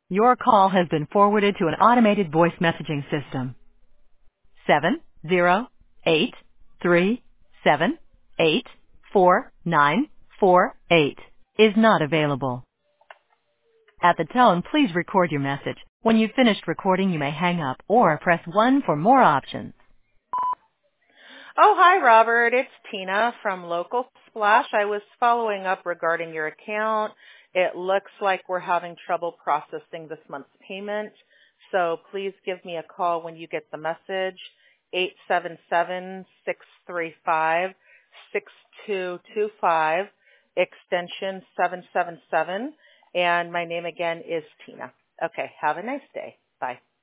Your call has been forwarded to an automated voice messaging system. 70837844948 is not available. At the tone, please record your message. When you've finished recording, you may hang up or press 1 for more options. Oh, hi, Robert. It's Tina from Local Splash. I was following up regarding your account. It looks like we're having trouble processing this month's payment, so please give me a call when you get the message, 877-635-6225, extension 777, and my name again is Tina. Okay, have a nice day. Bye.